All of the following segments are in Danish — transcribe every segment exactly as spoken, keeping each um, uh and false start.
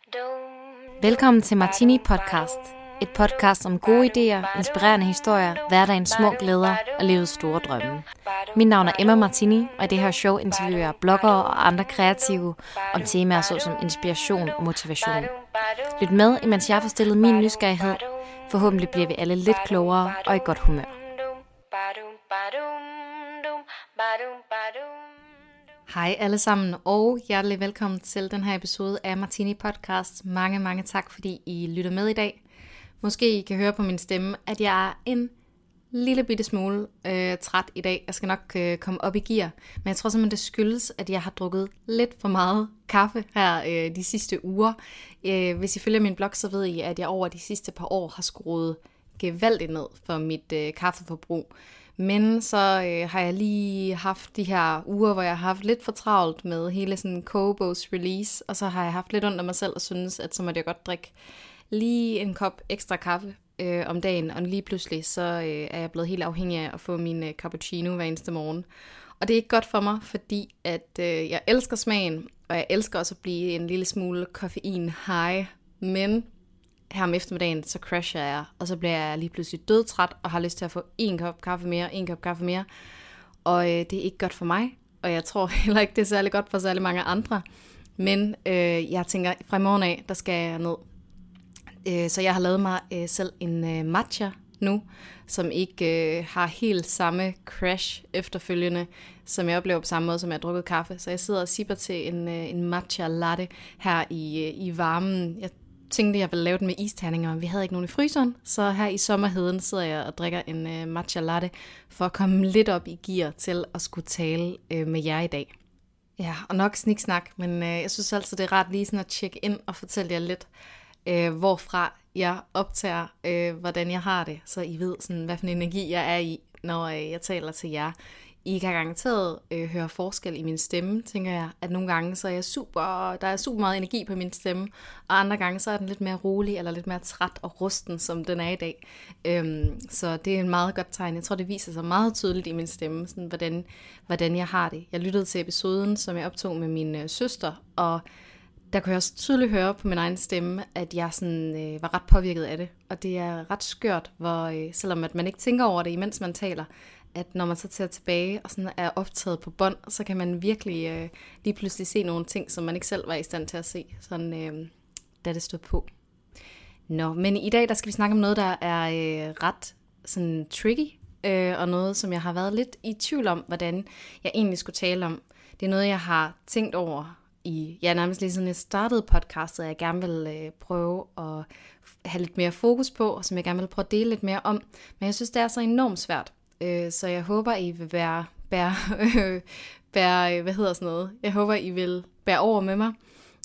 Velkommen til Martini Podcast. Et podcast om gode idéer, inspirerende historier, hverdagens små glæder og livets store drømme. Mit navn er Emma Martini, og i det her show interviewer jeg bloggere og andre kreative om temaer såsom inspiration og motivation. Lyt med, imens jeg får stillet min nysgerrighed. Forhåbentlig bliver vi alle lidt klogere og i godt humør. Hej alle sammen, og hjertelig velkommen til den her episode af Martini Podcast. Mange, mange tak, fordi I lytter med i dag. Måske I kan høre på min stemme, at jeg er en lille bitte smule øh, træt i dag. Jeg skal nok øh, komme op i gear, men jeg tror simpelthen, det skyldes, at jeg har drukket lidt for meget kaffe her øh, de sidste uger. Øh, hvis I følger min blog, så ved I, at jeg over de sidste par år har skruet gevaldigt ned for mit øh, kaffeforbrug. Men så øh, har jeg lige haft de her uger, hvor jeg har haft lidt for travlt med hele sådan kogebogs release, og så har jeg haft lidt ondt af mig selv og synes, at så måtte jeg godt drikke lige en kop ekstra kaffe øh, om dagen, og lige pludselig så øh, er jeg blevet helt afhængig af at få min øh, cappuccino hver eneste morgen. Og det er ikke godt for mig, fordi at øh, jeg elsker smagen, og jeg elsker også at blive en lille smule koffein high, men her om eftermiddagen, så crasher jeg, og så bliver jeg lige pludselig dødtræt, og har lyst til at få en kop kaffe mere, en kop kaffe mere, og øh, det er ikke godt for mig, og jeg tror heller ikke, det er særlig godt for særlig mange andre, men øh, jeg tænker, fra i morgen af, der skal jeg ned, øh, så jeg har lavet mig øh, selv en øh, matcha nu, som ikke øh, har helt samme crash efterfølgende, som jeg oplever på samme måde, som jeg har drukket kaffe, så jeg sidder og sipper til en, øh, en matcha latte her i, øh, i varmen. Jeg tænkte, jeg ville lave den med isterninger, men vi havde ikke nogen i fryseren, så her i sommerheden sidder jeg og drikker en uh, matcha latte, for at komme lidt op i gear til at skulle tale uh, med jer i dag. Ja, og nok sniksnak, men uh, jeg synes altid, det er rart lige sådan at tjekke ind og fortælle jer lidt, uh, hvorfra jeg optager, uh, hvordan jeg har det, så I ved, sådan, hvad for en energi jeg er i, når uh, jeg taler til jer. I kan garanteret øh, høre forskel i min stemme, tænker jeg, at nogle gange så er jeg super, der er super meget energi på min stemme, og andre gange så er den lidt mere rolig, eller lidt mere træt og rusten, som den er i dag. Øhm, så det er en meget godt tegn. Jeg tror, det viser sig meget tydeligt i min stemme, sådan, hvordan, hvordan jeg har det. Jeg lyttede til episoden, som jeg optog med min øh, søster, og der kunne jeg også tydeligt høre på min egen stemme, at jeg sådan, øh, var ret påvirket af det. Og det er ret skørt, hvor, øh, selvom at man ikke tænker over det, imens man taler, at når man så tager tilbage og sådan er optaget på bånd, så kan man virkelig øh, lige pludselig se nogle ting, som man ikke selv var i stand til at se, sådan, øh, da det stod på. Nå, men i dag der skal vi snakke om noget, der er øh, ret sådan, tricky, øh, og noget, som jeg har været lidt i tvivl om, hvordan jeg egentlig skulle tale om. Det er noget, jeg har tænkt over i, ja, nærmest lige siden jeg startede podcastet, at jeg gerne vil øh, prøve at have lidt mere fokus på, og som jeg gerne vil prøve at dele lidt mere om. Men jeg synes, det er så enormt svært. Så jeg håber, I vil være, bære, øh, bære, hvad hedder sådan noget, jeg håber, I vil bære over med mig,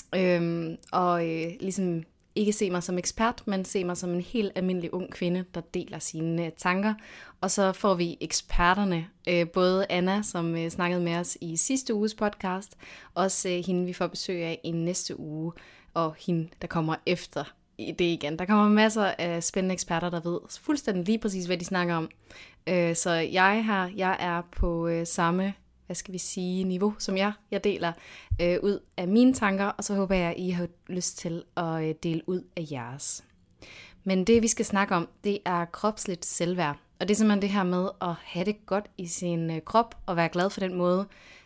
øhm, og øh, ligesom ikke se mig som ekspert, men se mig som en helt almindelig ung kvinde, der deler sine øh, tanker, og så får vi eksperterne, øh, både Anna, som øh, snakkede med os i sidste uges podcast, også øh, hende, vi får besøg af i næste uge, og hende, der kommer efter det igen. Der kommer masser af spændende eksperter, der ved fuldstændig lige præcis, hvad de snakker om. Så jeg her, jeg er på samme, hvad skal vi sige, niveau som jeg. Jeg deler ud af mine tanker, og så håber jeg, at I har lyst til at dele ud af jeres. Men det, vi skal snakke om, det er kropsligt selvværd. Og det er simpelthen det her med at have det godt i sin krop, og være glad for den måde,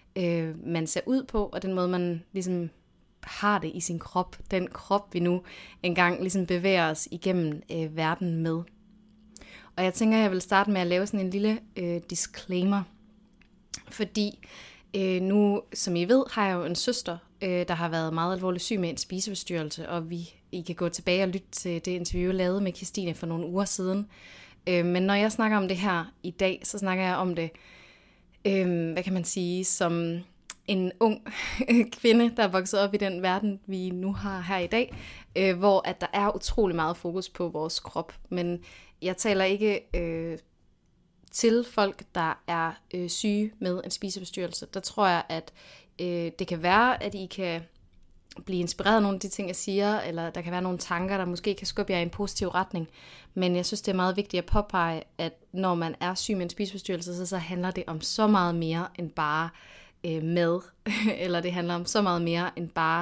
man ser ud på, og den måde, man ligesom har det i sin krop, den krop, vi nu engang ligesom bevæger os igennem øh, verden med. Og jeg tænker, jeg vil starte med at lave sådan en lille øh, disclaimer, fordi øh, nu, som I ved, har jeg jo en søster, øh, der har været meget alvorligt syg med en spiseforstyrrelse, og vi I kan gå tilbage og lytte til det interview, jeg lavede med Christine for nogle uger siden. Øh, men når jeg snakker om det her i dag, så snakker jeg om det, øh, hvad kan man sige, som en ung kvinde, der er vokset op i den verden, vi nu har her i dag, øh, hvor at der er utrolig meget fokus på vores krop. Men jeg taler ikke øh, til folk, der er øh, syge med en spiseforstyrrelse. Der tror jeg, at øh, det kan være, at I kan blive inspireret af nogle af de ting, jeg siger, eller der kan være nogle tanker, der måske kan skubbe jer i en positiv retning. Men jeg synes, det er meget vigtigt at påpege, at når man er syg med en spiseforstyrrelse, så, så handler det om så meget mere end bare øh, mad, eller det handler om så meget mere end bare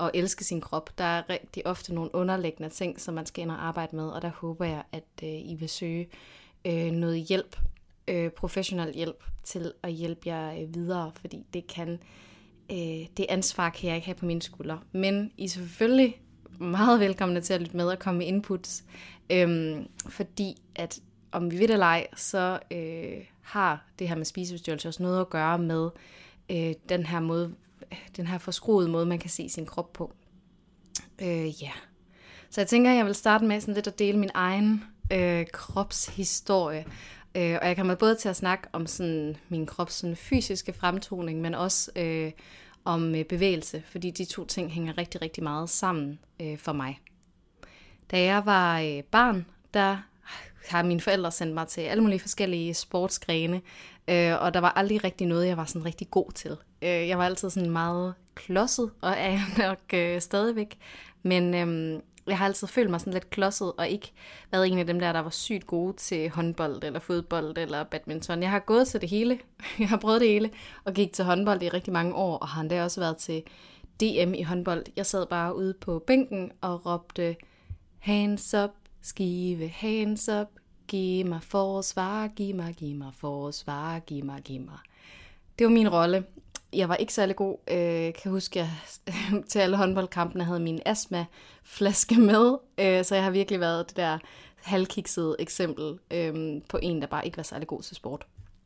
at elske sin krop. Der er rigtig ofte nogle underliggende ting, som man skal ind og arbejde med, og der håber jeg, at øh, I vil søge øh, noget hjælp, øh, professionel hjælp, til at hjælpe jer øh, videre, fordi det kan, øh, det ansvar kan jeg ikke have på mine skuldre. Men I er selvfølgelig meget velkomne til at lytte med og komme med inputs, øh, fordi at om vi ved det eller ej, så øh, har det her med spiseforstyrrelse også noget at gøre med øh, den her måde, den her forskruede måde, man kan se sin krop på. Øh, ja. Yeah. Så jeg tænker, jeg vil starte med sådan lidt at dele min egen øh, kropshistorie. Øh, og jeg kommer både til at snakke om sådan min krops sådan fysiske fremtoning, men også øh, om øh, bevægelse, fordi de to ting hænger rigtig, rigtig meget sammen øh, for mig. Da jeg var øh, barn, der har mine forældre sendt mig til alle mulige forskellige sportsgrene, øh, og der var aldrig rigtig noget, jeg var sådan rigtig god til. Øh, jeg var altid sådan meget klodset, og er jeg nok øh, stadigvæk, men øh, jeg har altid følt mig sådan lidt klodset, og ikke været en af dem der, der var sygt gode til håndbold, eller fodbold, eller badminton. Jeg har gået til det hele, jeg har prøvet det hele, og gik til håndbold i rigtig mange år, og har endda også været til D M i håndbold. Jeg sad bare ude på bænken og råbte, hands up, skive, hands up, giv mig forsvar, giv mig, giv mig forsvar, giv mig, giv mig. Det var min rolle. Jeg var ikke særlig god. Jeg kan huske, at jeg til alle håndboldkampene havde min astmaflaske med, så jeg har virkelig været det der halvkiksede eksempel på en, der bare ikke var særlig god til sport.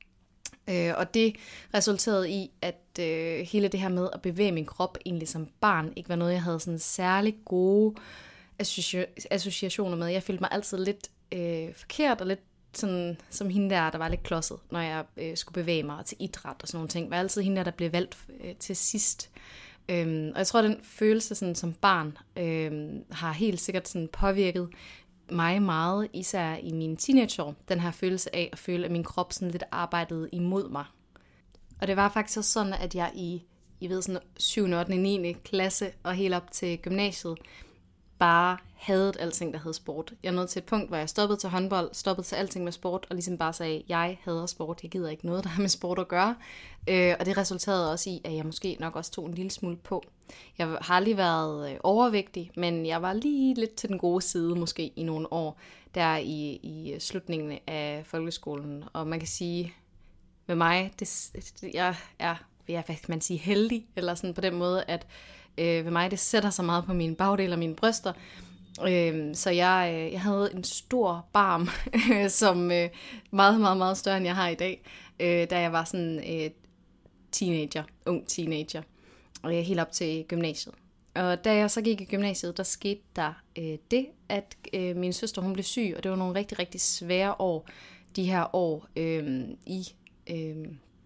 Og det resulterede i, at hele det her med at bevæge min krop egentlig som barn, ikke var noget, jeg havde sådan særlig gode associationer med. Jeg følte mig altid lidt øh, forkert og lidt sådan, som hende der, der var lidt klodset, når jeg øh, skulle bevæge mig til idræt og sådan nogle ting. Jeg var altid hende der, der blev valgt øh, til sidst. Øhm, og jeg tror, at den følelse sådan, som barn øh, har helt sikkert sådan, påvirket mig meget, især i mine teenageår. Den her følelse af at føle, at min krop sådan lidt arbejdede imod mig. Og det var faktisk også sådan, at jeg i, I ved, sådan syvende, ottende, niende klasse og helt op til gymnasiet, bare havde alting, der hed sport. Jeg nåede til et punkt, hvor jeg stoppede til håndbold, stoppede til alting med sport, og ligesom bare sagde, jeg hader sport, jeg gider ikke noget, der har med sport at gøre. Øh, og det resulterede også i, at jeg måske nok også tog en lille smule på. Jeg har aldrig været overvægtig, men jeg var lige lidt til den gode side, måske i nogle år, der i, i slutningen af folkeskolen. Og man kan sige, med mig, det, jeg er, ja, hvad kan man sige, heldig, eller sådan på den måde, at Øh, ved mig, det sætter sig meget på mine bagdel og mine bryster. Øh, så jeg, øh, jeg havde en stor barm, som øh, meget, meget, meget større, end jeg har i dag, øh, da jeg var sådan øh, teenager, ung teenager, og jeg helt op til gymnasiet. Og da jeg så gik i gymnasiet, der skete der øh, det, at øh, min søster, hun blev syg, og det var nogle rigtig, rigtig svære år, de her år øh, i, øh,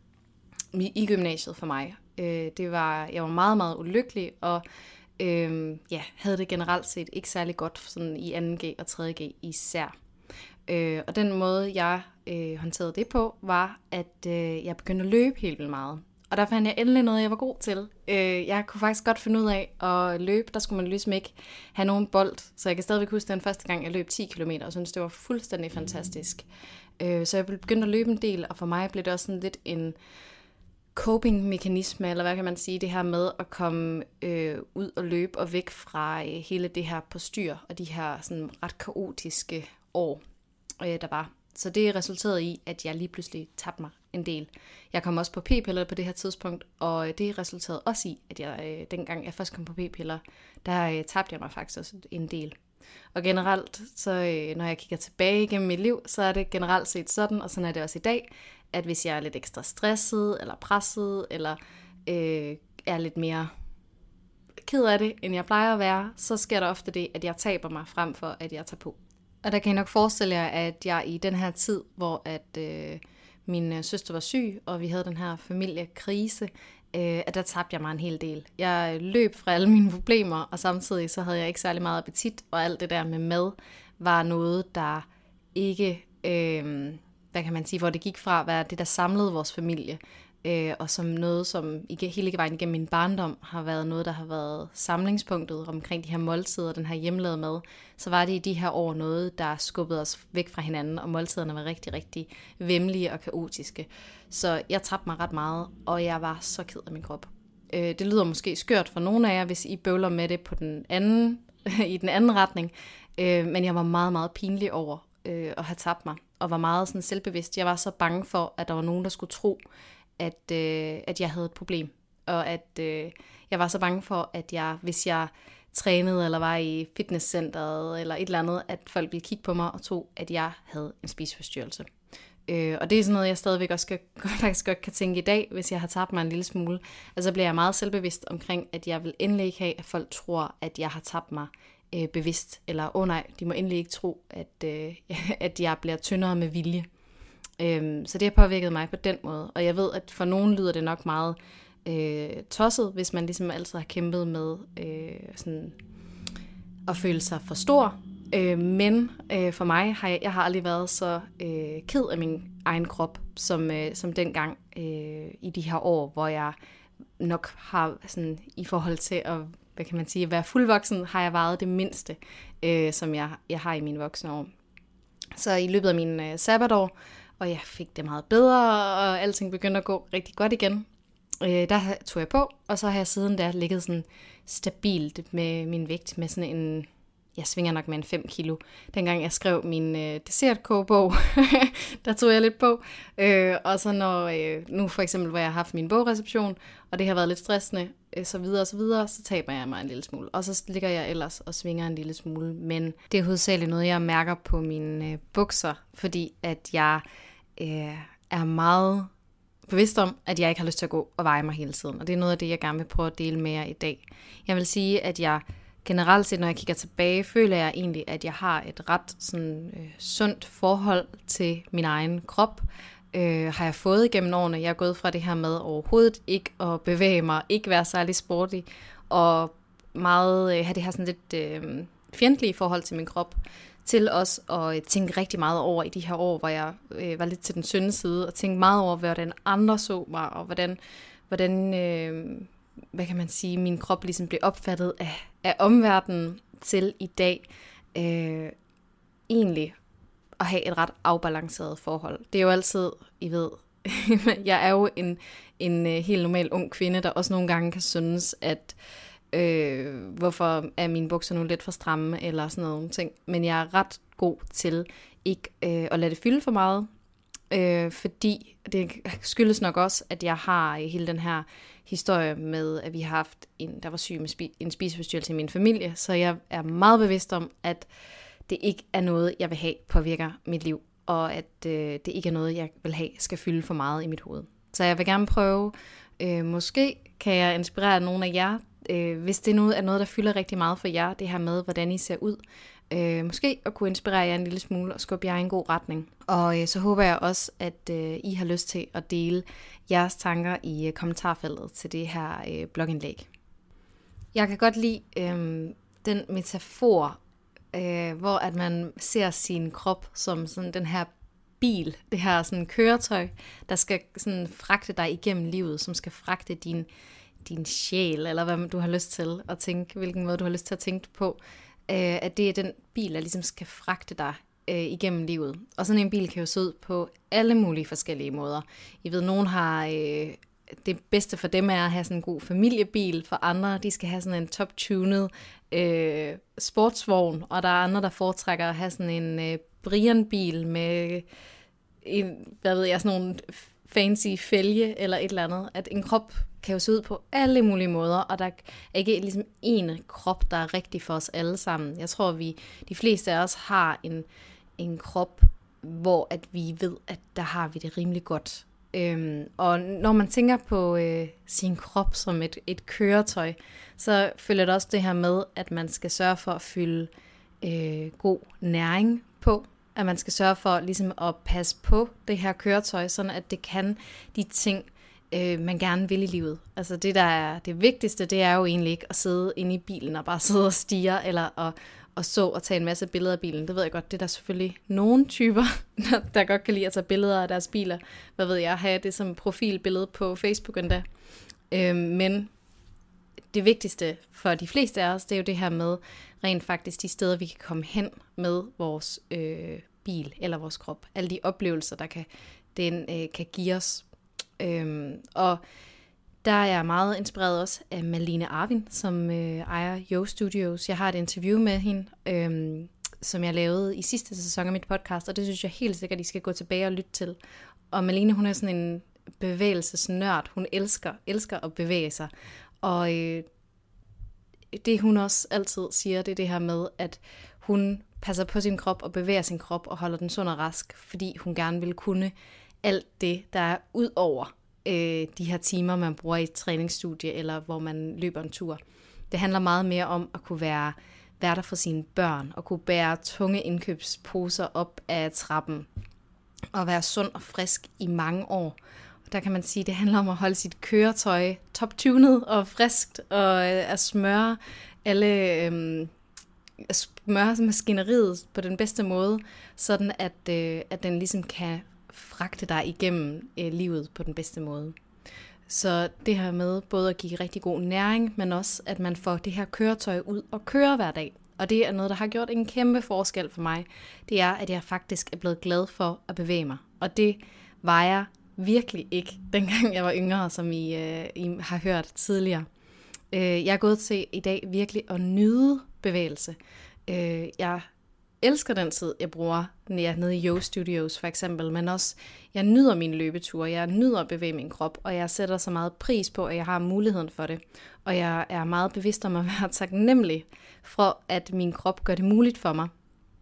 i gymnasiet for mig. Det var, jeg var meget, meget ulykkelig, og øh, ja, havde det generelt set ikke særlig godt sådan i anden G og tredje G især. Øh, og den måde, jeg øh, håndterede det på, var, at øh, jeg begyndte at løbe helt vildt meget. Og der fandt jeg endelig noget, jeg var god til. Øh, jeg kunne faktisk godt finde ud af at løbe. Der skulle man ligesom ikke have nogen bold. Så jeg kan stadigvæk huske den første gang, jeg løb ti kilometer, og synes det var fuldstændig fantastisk. Øh, så jeg begyndte at løbe en del, og for mig blev det også sådan lidt en coping-mekanisme, eller hvad kan man sige, det her med at komme øh, ud og løbe og væk fra øh, hele det her postyr og de her sådan ret kaotiske år, øh, der var. Så det resulterede i, at jeg lige pludselig tabte mig en del. Jeg kom også på p-piller på det her tidspunkt, og det resulterede også i, at jeg øh, dengang jeg først kom på p-piller, der øh, tabte jeg mig faktisk også en del. Og generelt, så øh, når jeg kigger tilbage igennem mit liv, så er det generelt set sådan, og sådan er det også i dag, at hvis jeg er lidt ekstra stresset, eller presset, eller øh, er lidt mere ked af det, end jeg plejer at være, så sker der ofte det, at jeg taber mig frem for, at jeg tager på. Og der kan I nok forestille jer, at jeg i den her tid, hvor at øh, min søster var syg, og vi havde den her familiekrise, øh, at der tabte jeg mig en hel del. Jeg løb fra alle mine problemer, og samtidig så havde jeg ikke særlig meget appetit, og alt det der med mad var noget, der ikke, øh, hvad kan man sige, hvor det gik fra at være det, der samlede vores familie, øh, og som noget, som ikke hele vejen igennem min barndom har været noget, der har været samlingspunktet omkring de her måltider, den her hjemmelavede mad, så var det i de her år noget, der skubbede os væk fra hinanden, og måltiderne var rigtig, rigtig væmmelige og kaotiske. Så jeg tabte mig ret meget, og jeg var så ked af min krop. Øh, det lyder måske skørt for nogle af jer, hvis I bøvler med det på den anden, i den anden retning. Øh, men jeg var meget, meget pinlig over øh, at have tabt mig, og var meget sådan selvbevidst. Jeg var så bange for, at der var nogen, der skulle tro, at, øh, at jeg havde et problem. Og at øh, jeg var så bange for, at jeg, hvis jeg trænede eller var i fitnesscenteret eller et eller andet, at folk ville kigge på mig og tro, at jeg havde en spiseforstyrrelse. Øh, og det er sådan noget, jeg stadigvæk også skal, faktisk godt kan tænke i dag, hvis jeg har tabt mig en lille smule. Altså bliver jeg meget selvbevidst omkring, at jeg vil endelig ikke have, at folk tror, at jeg har tabt mig øh, bevidst. Eller, åh oh nej, de må endelig ikke tro, at, øh, at jeg bliver tyndere med vilje. Øh, så det har påvirket mig på den måde. Og jeg ved, at for nogen lyder det nok meget øh, tosset, hvis man ligesom altid har kæmpet med øh, sådan at føle sig for stor. Øh, men øh, for mig har jeg, jeg har aldrig været så øh, ked af min egen krop, som, øh, som dengang øh, i de her år, hvor jeg nok har sådan, i forhold til at, hvad kan man sige, at være fuldvoksen, har jeg vejet det mindste, øh, som jeg, jeg har i mine voksne år. Så i løbet af min øh, sabbatår, og jeg fik det meget bedre, og alting begyndte at gå rigtig godt igen, øh, der tog jeg på, og så har jeg siden der ligget sådan stabilt med min vægt, med sådan en, jeg svinger nok med en fem kilo. Dengang jeg skrev min øh, dessertkogebog, der tog jeg lidt på. Øh, og så når, øh, nu for eksempel, hvor jeg har haft min bogreception, og det har været lidt stressende, øh, så videre og så videre, så taber jeg mig en lille smule. Og så ligger jeg ellers og svinger en lille smule. Men det er hovedsageligt noget, jeg mærker på mine øh, bukser, fordi at jeg øh, er meget bevidst om, at jeg ikke har lyst til at gå og veje mig hele tiden. Og det er noget af det, jeg gerne vil prøve at dele med jer i dag. Jeg vil sige, at jeg generelt set, når jeg kigger tilbage, føler jeg egentlig, at jeg har et ret sådan, øh, sundt forhold til min egen krop. Øh, har jeg fået igennem årene. Jeg er gået fra det her med overhovedet ikke at bevæge mig, ikke være særlig sporty, og meget øh, have det her sådan lidt øh, fjendtlige forhold til min krop, til også at tænke rigtig meget over i de her år, hvor jeg øh, var lidt til den synde side, og tænke meget over, hvordan andre så mig, og hvordan, hvordan øh, hvad kan man sige, min krop ligesom blev opfattet af, af omverdenen, til i dag øh, egentlig at have et ret afbalanceret forhold. Det er jo altid, I ved, jeg er jo en, en helt normal ung kvinde, der også nogle gange kan synes, at øh, hvorfor er mine bukser nu lidt for stramme, eller sådan nogle ting. Men jeg er ret god til ikke øh, at lade det fylde for meget, øh, fordi det skyldes nok også, at jeg har hele den her historie med, at vi har haft en, der var syg med spi- en spiseforstyrrelse i min familie, så jeg er meget bevidst om, at det ikke er noget, jeg vil have påvirker mit liv, og at øh, det ikke er noget, jeg vil have skal fylde for meget i mit hoved. Så jeg vil gerne prøve, øh, måske kan jeg inspirere nogle af jer, øh, hvis det nu er noget, der fylder rigtig meget for jer, det her med, hvordan I ser ud. Øh, måske at kunne inspirere jer en lille smule og skubbe jer i en god retning. Og øh, så håber jeg også, at øh, I har lyst til at dele jeres tanker i øh, kommentarfeltet til det her øh, blogindlæg. Jeg kan godt lide øh, den metafor, øh, hvor at man ser sin krop som sådan den her bil, det her sådan køretøj, der skal sådan fragte dig igennem livet, som skal fragte din, din sjæl, eller hvad du har lyst til at tænke, hvilken måde du har lyst til at tænke på. At det er den bil, der ligesom skal fragte dig øh, igennem livet. Og sådan en bil kan jo se ud på alle mulige forskellige måder. I ved, nogen har, øh, det bedste for dem er at have sådan en god familiebil, for andre, de skal have sådan en top-tunet øh, sportsvogn, og der er andre, der foretrækker at have sådan en øh, Brian-bil med, en, hvad ved jeg, sådan nogle fancy fælge eller et eller andet. At en krop kan jo se ud på alle mulige måder, og der er ikke ligesom en krop, der er rigtig for os alle sammen. Jeg tror, vi de fleste af os har en, en krop, hvor at vi ved, at der har vi det rimelig godt. Øhm, og når man tænker på øh, sin krop som et, et køretøj, så følger det også det her med, at man skal sørge for at fylde øh, god næring på, at man skal sørge for ligesom at passe på det her køretøj, sådan at det kan de ting, øh, man gerne vil i livet. Altså det, der er det vigtigste, det er jo egentlig ikke at sidde inde i bilen og bare sidde og stirre, eller at, og så og tage en masse billeder af bilen. Det ved jeg godt, det er der selvfølgelig nogle typer, der, der godt kan lide at tage billeder af deres biler. Hvad ved jeg, have det som profilbillede på Facebook endda. Øh, men det vigtigste for de fleste af os, det er jo det her med rent faktisk de steder, vi kan komme hen med vores øh, bil eller vores krop. Alle de oplevelser, der kan, den øh, kan give os. Øhm, og Der er jeg meget inspireret også af Malene Arvin, som øh, ejer Yo Studios. Jeg har et interview med hende, øh, som jeg lavede i sidste sæson af mit podcast, og det synes jeg helt sikkert, I skal gå tilbage og lytte til. Og Malene, hun er sådan en bevægelsesnørd. Hun elsker, elsker at bevæge sig. Og øh, det hun også altid siger, det er det her med, at hun passer på sin krop og bevæger sin krop og holder den sund og rask, fordi hun gerne vil kunne alt det, der er ud over øh, de her timer, man bruger i et træningsstudie, eller hvor man løber en tur. Det handler meget mere om at kunne være, være der for sine børn, og kunne bære tunge indkøbsposer op af trappen, og være sund og frisk i mange år. Og der kan man sige, at det handler om at holde sit køretøj top-tunet og friskt, og øh, at smøre alle... Øh, smøre maskineriet på den bedste måde, sådan at, øh, at den ligesom kan fragte dig igennem øh, livet på den bedste måde. Så det her med både at give rigtig god næring, men også at man får det her køretøj ud og køre hver dag. Og det er noget, der har gjort en kæmpe forskel for mig. Det er, at jeg faktisk er blevet glad for at bevæge mig. Og det var jeg virkelig ikke, dengang jeg var yngre, som I, øh, I har hørt tidligere. Øh, jeg er gået til i dag virkelig at nyde bevægelse. Øh, jeg elsker den tid, jeg bruger, når jeg er nede i Yo Studios for eksempel, men også, jeg nyder mine løbeture, jeg nyder at bevæge min krop, og jeg sætter så meget pris på, at jeg har muligheden for det. Og jeg er meget bevidst om at være taknemmelig for, at min krop gør det muligt for mig.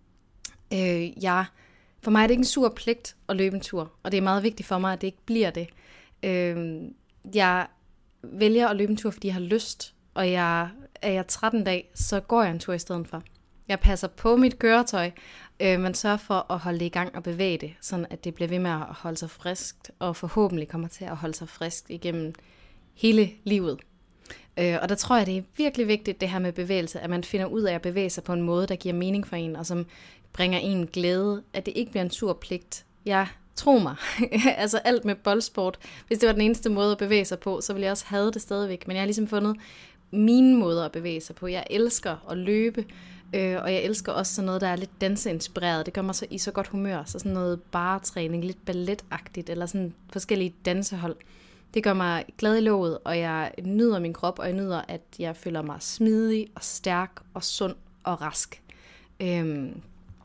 Øh, jeg, for mig er det ikke en sur pligt at løbe en tur, og det er meget vigtigt for mig, at det ikke bliver det. Øh, jeg vælger at løbe en tur, fordi jeg har lyst, og jeg, er jeg træt en dag, så går jeg en tur i stedet for. Jeg passer på mit køretøj, øh, men sørger for at holde det i gang og bevæge det, sådan at det bliver ved med at holde sig friskt, og forhåbentlig kommer til at holde sig friskt igennem hele livet. Øh, og der tror jeg, det er virkelig vigtigt, det her med bevægelse, at man finder ud af at bevæge sig på en måde, der giver mening for en, og som bringer en glæde, at det ikke bliver en sur pligt. Jeg tro mig, altså alt med boldsport, hvis det var den eneste måde at bevæge sig på, så ville jeg også have det stadigvæk, men jeg har ligesom fundet mine måder at bevæge sig på. Jeg elsker at løbe, øh, og jeg elsker også sådan noget, der er lidt danseinspireret. Det gør mig så i så godt humør, så sådan noget baretræning, lidt balletagtigt, eller sådan forskellige dansehold. Det gør mig glad i låget, og jeg nyder min krop, og jeg nyder, at jeg føler mig smidig og stærk og sund og rask. Øhm,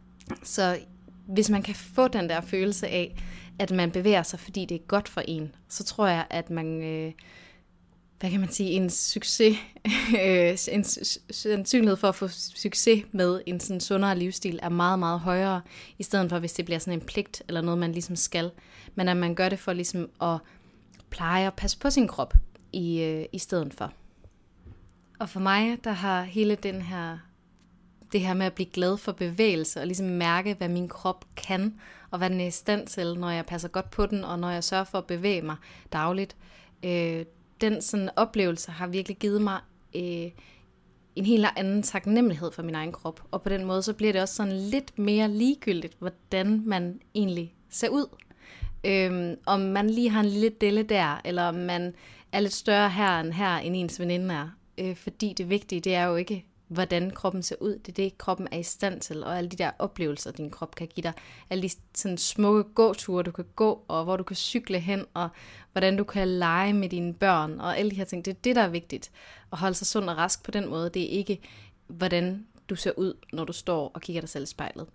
så hvis man kan få den der følelse af, at man bevæger sig, fordi det er godt for en, så tror jeg, at man, øh, hvad kan man sige, en succes, øh, en sandsynlighed for at få succes med en sådan sundere livsstil er meget, meget højere, i stedet for, hvis det bliver sådan en pligt, eller noget, man ligesom skal. Men at man gør det for ligesom at pleje og passe på sin krop i, øh, i stedet for. Og for mig, der har hele den her det her med at blive glad for bevægelse, og ligesom mærke, hvad min krop kan, og hvad den er i stand til, når jeg passer godt på den, og når jeg sørger for at bevæge mig dagligt. Øh, den sådan oplevelse har virkelig givet mig øh, en helt anden taknemmelighed for min egen krop, og på den måde, så bliver det også sådan lidt mere ligegyldigt, hvordan man egentlig ser ud. Øh, om man lige har en lille delle der, eller om man er lidt større her end her, end ens veninde er. Øh, fordi det vigtige, det er jo ikke, hvordan kroppen ser ud. Det er det, kroppen er i stand til, og alle de der oplevelser, din krop kan give dig. Alle de sådan smukke gåture, du kan gå, og hvor du kan cykle hen, og hvordan du kan lege med dine børn, og alle de her ting. Det er det, der er vigtigt. At holde sig sund og rask på den måde. Det er ikke, hvordan du ser ud, når du står og kigger dig selv i spejlet.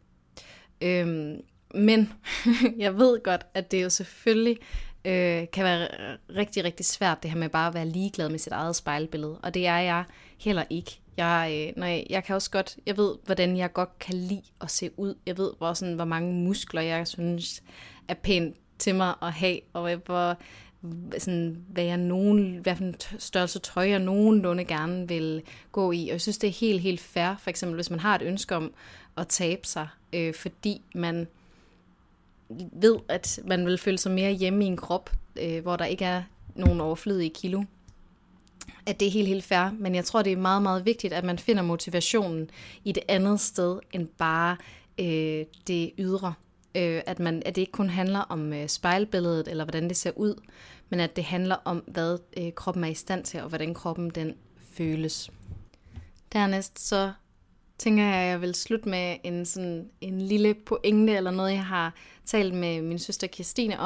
Øhm, men jeg ved godt, at det jo selvfølgelig øh, kan være rigtig, rigtig svært, det her med bare at være ligeglad med sit eget spejlbillede. Og det er jeg heller ikke. Jeg, når jeg, jeg kan også godt, jeg ved, hvordan jeg godt kan lide at se ud. Jeg ved, hvor, sådan, hvor mange muskler jeg synes er pænt til mig at have, og hvor, sådan, hvad, jeg nogen, hvad for en størrelse tøj jeg nogenlunde gerne vil gå i. Og jeg synes, det er helt, helt fair, for eksempel hvis man har et ønske om at tabe sig, øh, fordi man ved, at man vil føle sig mere hjemme i en krop, øh, hvor der ikke er nogen overflødige kilo. At det er helt, helt fair, men jeg tror, det er meget, meget vigtigt, at man finder motivationen i det andet sted, end bare øh, det ydre. Øh, at, man, at det ikke kun handler om øh, spejlbilledet, eller hvordan det ser ud, men at det handler om, hvad øh, kroppen er i stand til, og hvordan kroppen den føles. Dernæst så tænker jeg, at jeg vil slutte med en, sådan, en lille pointe, eller noget, jeg har talt med min søster Kirstine om,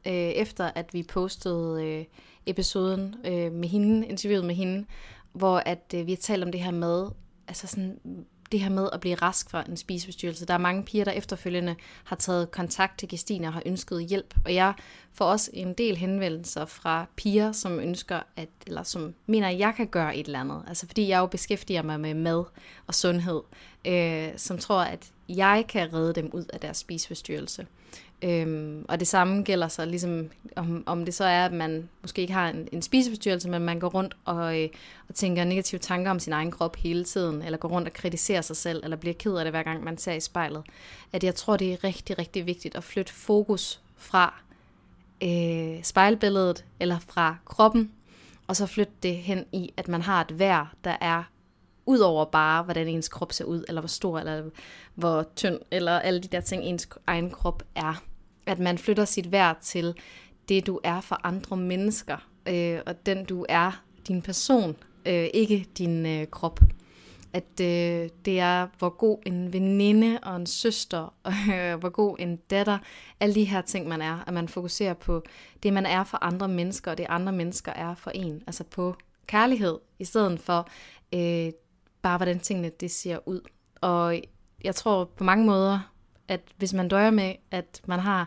øh, efter at vi postede øh, episoden øh, med hende, interviewet med hende, hvor at øh, vi har talt om det her med, altså sådan, det her med at blive rask fra en spiseforstyrrelse. Der er mange piger, der efterfølgende har taget kontakt til Kirstine og har ønsket hjælp. Og jeg får også en del henvendelser fra piger, som ønsker, at, eller som mener, at jeg kan gøre et eller andet. Altså fordi jeg jo beskæftiger mig med mad og sundhed, øh, som tror, at jeg kan redde dem ud af deres spiseforstyrrelse. Øhm, og det samme gælder så ligesom, om, om det så er, at man måske ikke har en, en spiseforstyrrelse, men man går rundt og, øh, og tænker negative tanker om sin egen krop hele tiden, eller går rundt og kritiserer sig selv, eller bliver ked af det, hver gang man ser i spejlet. At jeg tror, det er rigtig, rigtig vigtigt at flytte fokus fra øh, spejlbilledet, eller fra kroppen, og så flytte det hen i, at man har et vejr, der er ud over bare, hvordan ens krop ser ud, eller hvor stor, eller hvor tynd, eller alle de der ting, ens egen krop er. At man flytter sit værd til det, du er for andre mennesker, øh, og den, du er, din person, øh, ikke din øh, krop. At øh, det er, hvor god en veninde og en søster, øh, hvor god en datter, alle de her ting, man er, at man fokuserer på det, man er for andre mennesker, og det andre mennesker er for en. Altså på kærlighed, i stedet for øh, bare, hvordan tingene det ser ud. Og jeg tror på mange måder, at hvis man døjer med, at man har,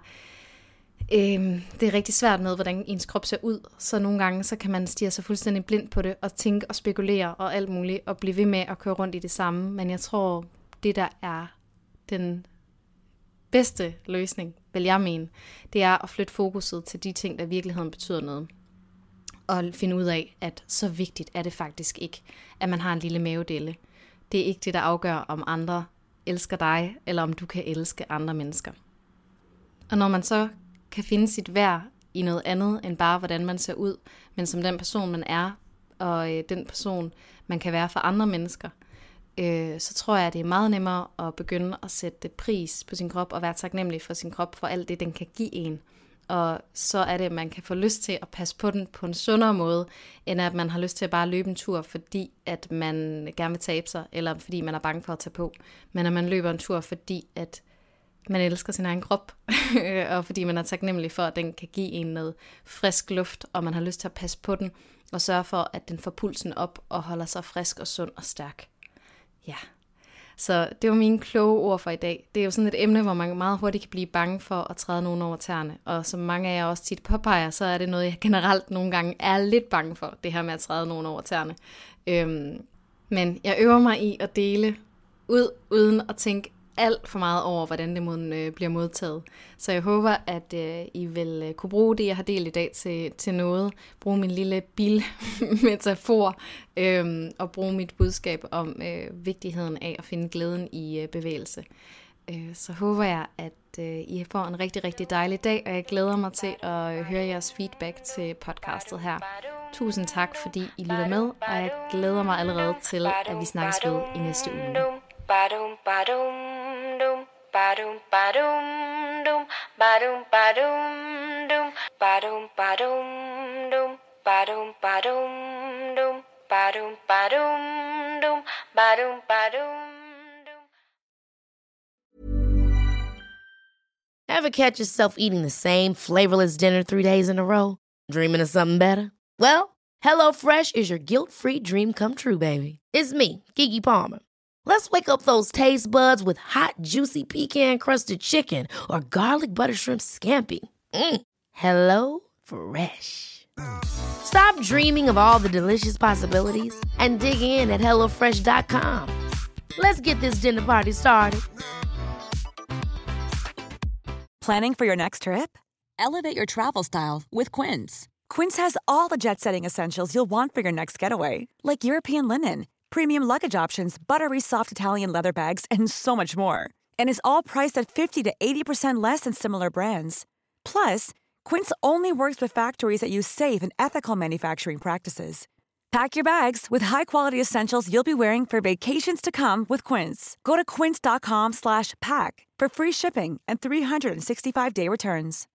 øh, det er rigtig svært med, hvordan ens krop ser ud, så nogle gange, så kan man stirre sig fuldstændig blind på det, og tænke og spekulere og alt muligt, og blive ved med at køre rundt i det samme. Men jeg tror, det der er den bedste løsning, vil jeg mene, det er at flytte fokuset til de ting, der i virkeligheden betyder noget. Og finde ud af, at så vigtigt er det faktisk ikke, at man har en lille mavedelle. Det er ikke det, der afgør, om andre elsker dig, eller om du kan elske andre mennesker. Og når man så kan finde sit værd i noget andet, end bare hvordan man ser ud, men som den person, man er, og øh, den person, man kan være for andre mennesker, øh, så tror jeg, at det er meget nemmere at begynde at sætte pris på sin krop, og være taknemmelig for sin krop, for alt det, den kan give en. Og så er det, at man kan få lyst til at passe på den på en sundere måde, end at man har lyst til at bare løbe en tur, fordi at man gerne vil tabe sig, eller fordi man er bange for at tage på. Men at man løber en tur, fordi at man elsker sin egen krop, og fordi man er taknemmelig for, at den kan give en noget frisk luft, og man har lyst til at passe på den, og sørge for, at den får pulsen op, og holder sig frisk og sund og stærk. Ja. Så det var mine kloge ord for i dag. Det er jo sådan et emne, hvor man meget hurtigt kan blive bange for at træde nogen over tæerne. Og som mange af jer også tit påpeger, så er det noget, jeg generelt nogle gange er lidt bange for, det her med at træde nogen over tæerne. Øhm, men jeg øver mig i at dele ud, uden at tænke alt for meget over, hvordan det mod, øh, bliver modtaget. Så jeg håber, at øh, I vil øh, kunne bruge det, jeg har delt i dag til, til noget. Bruge min lille bilmetafor, øh, og bruge mit budskab om øh, vigtigheden af at finde glæden i øh, bevægelse. Øh, så håber jeg, at øh, I får en rigtig, rigtig dejlig dag, og jeg glæder mig til at øh, høre jeres feedback til podcastet her. Tusind tak, fordi I lytter med, og jeg glæder mig allerede til, at vi snakkes ved i næste uge. Ba-dum, ba-dum, dum, ba-dum, ba-dum, dum, ba-dum, ba-dum, dum, ba-dum, ba-dum, dum, ba-dum, ba-dum, dum, ba-dum, ba-dum, dum, ba-dum, ba-dum, dum. Ever catch yourself eating the same flavorless dinner three days in a row? Dreaming of something better? Well, HelloFresh is your guilt-free dream come true, baby. It's me, Keke Palmer. Let's wake up those taste buds with hot, juicy pecan-crusted chicken or garlic butter shrimp scampi. Mm. Hello Fresh. Stop dreaming of all the delicious possibilities and dig in at hello fresh dot com. Let's get this dinner party started. Planning for your next trip? Elevate your travel style with Quince. Quince has all the jet-setting essentials you'll want for your next getaway, like European linen, premium luggage options, buttery soft Italian leather bags, and so much more. And is all priced at fifty to eighty percent less than similar brands. Plus, Quince only works with factories that use safe and ethical manufacturing practices. Pack your bags with high-quality essentials you'll be wearing for vacations to come with Quince. Go to quince dot com slash pack for free shipping and three sixty-five day returns.